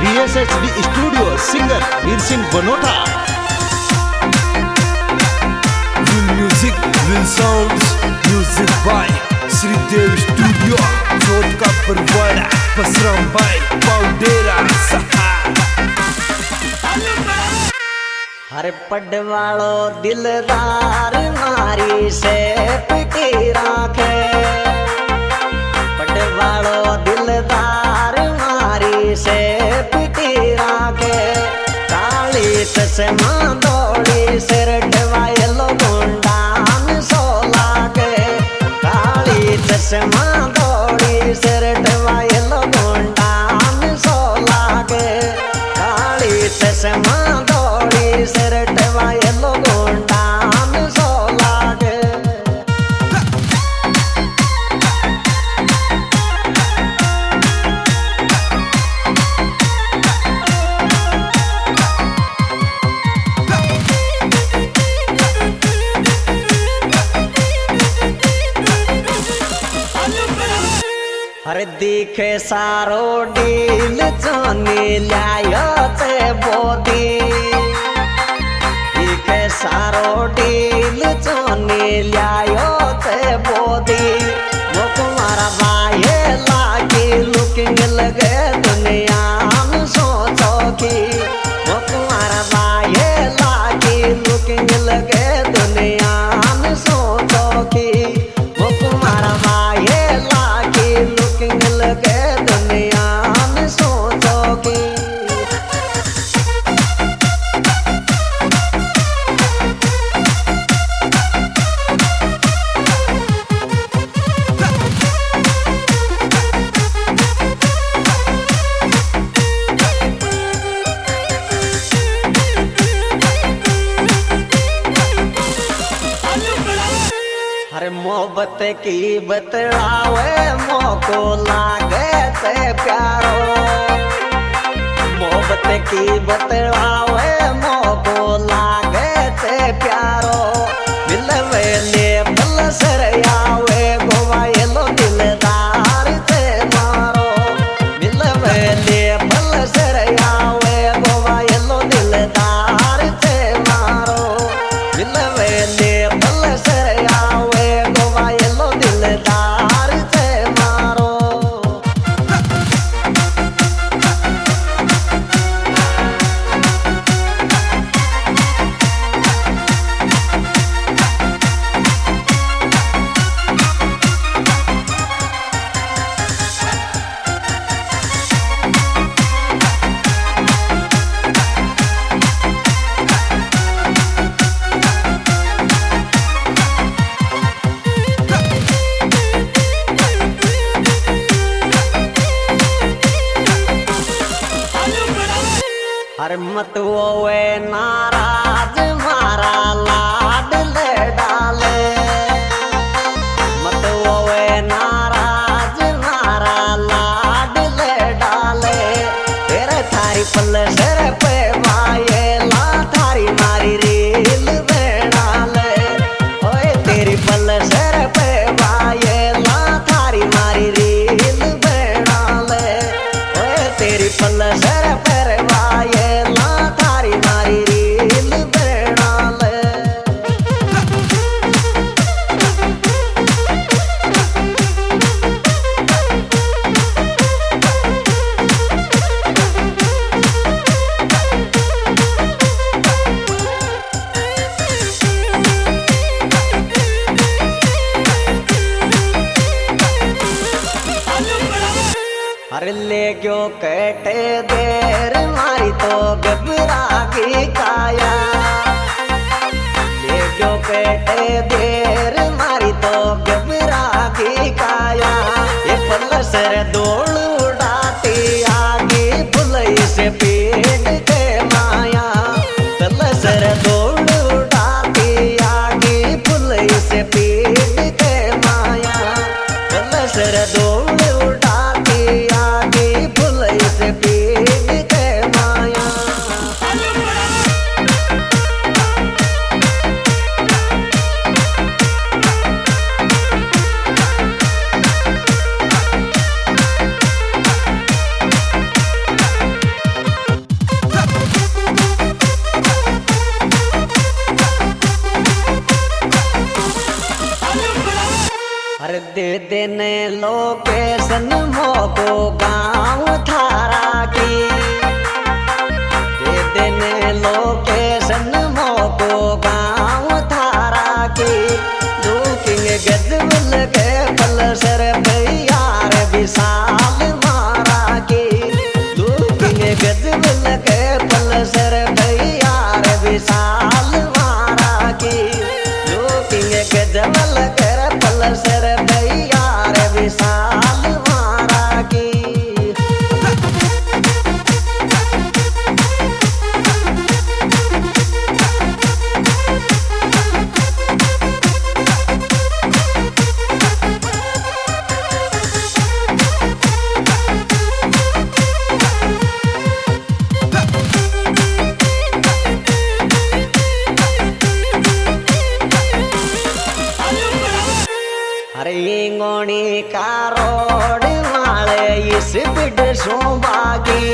BSHB studio singer Veer Singh Banota. Music will sounds music by Shridev studio चोट का परवाड़ा बसराम भाई पाउडेरा हर पडवालो दिलदार मारी से पिटी राखे, पडवालो दिलदार मारी से पिटी राखे। काली चश्मा दौड़ी सिर डवायलो गुंडान सोला के, काली चश्मा दौड़ी सिर डवायलो गुंडान सोला के, काली चश्मा सिर टवायलो गुंडान सोला के। हर दिखे सारो डील चोनी लायो ते बोदी, सारो डील चोनी लायो ते बोदी। वो तुम्हारा भाई लागी लुकिंग लगे दुनिया में सोचो की, वो तुम्हारा भाई लागी लुकिंग लगे दुनिया में सोचो की, वो तुम्हारा भाई लागी लुकिंग लगे दुनिया में सोचो की। हर मोहब्बत की बतलावे मोको लागे ते प्यारो, मोहब्बत की बतलावे मोको लागे ते प्यारो। मिलवे ले पल सर आवे गोवायलो दिलदार ते मारो, मिलवे ले पल सर आवे गोवायलो दिलदार ते मारो, मिलवे ले पल सर आवे गोवायलो दिलदार ते मारो। हर मत वो नाराज मारा लाड ले डाले, मत वो नाराज मारा लाड ले डाले। तेरे थारी पल सर पे माये ला थारी मारी रील बेड़ाले, ओए तेरी पल सर पे माये ला थारी मारी रील बेड़ाले, ओए तेरी पल सर पर वाये ला थारी मारी रील बेड़ाले। हर ले क्यों कटे देर मारी तो घबरा की काया, ले क्यों कटे देर मारी तो घबरा की काया। ये पल सर दौड़ उड़ाती आगे फुलई से पेट के माया, पल सर दौड़ उड़ाती आगे फुलई से पेट के माया, पल सर दौड़ से पेट के माया। दिन लोकेशन मोको गाँव थारा की, दे दिन लोकेशन मोको गाँव थारा की। लुकिंग गजबल के पलसर भैयार विशाल मारा की, लुकिंग गजबल के पलसर भैयार विशाल मारा की, लुकिंग गजबल के पलसर भैयार विशाल मारा की। अरे इंगोनी का रोड वाले इस बिड सोबागी,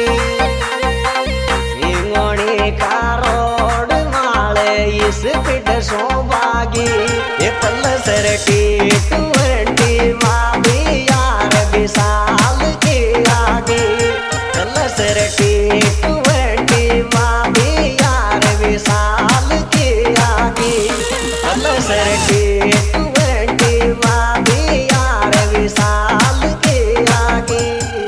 इंगोनी का रोड वाले इस बिड सोबागी। ये पल्सर T20 वाली यार विशाल की आगे, पल्सर T20 वाली यार विशाल की आगे, पल्सर T20 वाली यार विशाल की आगे।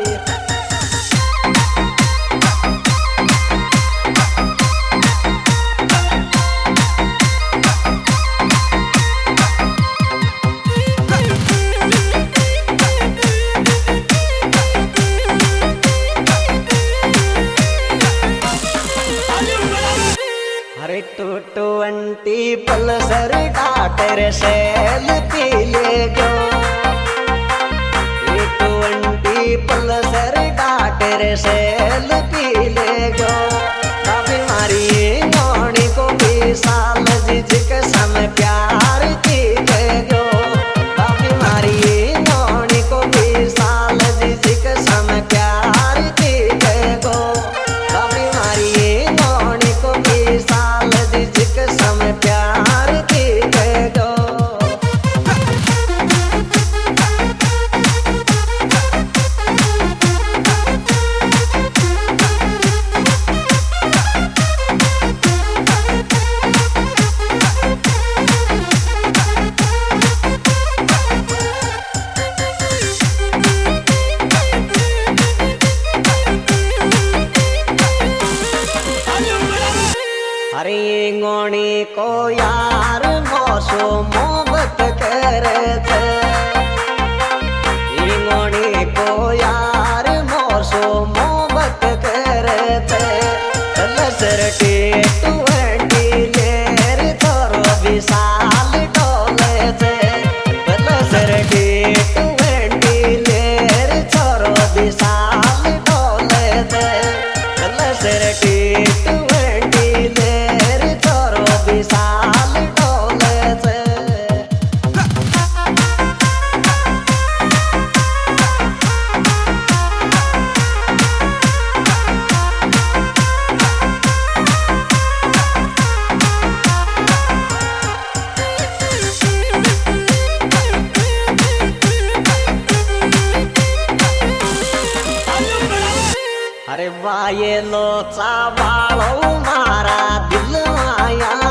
अरे 220 पल्सर डाटर सेल पी ले गो, 220 पल्सर डाटर सेल पी ले गो। काफी मारी नौनी को भी साल जिजक सम प्यार की गो, काफी मारी नौनी को भी साल जिजक सम प्यार की गो, काफी मारी नौनी को भी साल जिजक सम प्यार की गो। अरे इंगोनी को यार मौसो मोहब्बत करे थे, इंगोनी को यार मौसो मोहब्बत करे थे। पल्सर T20 लेर थोरो विशाल डोले थे, पल्सर T20 लेर थोरो विशाल डोले थे, पल्सर T20 लेर थोरो विशाल डोले थे। अरे वाये लोचा बाळो मारा दिल माया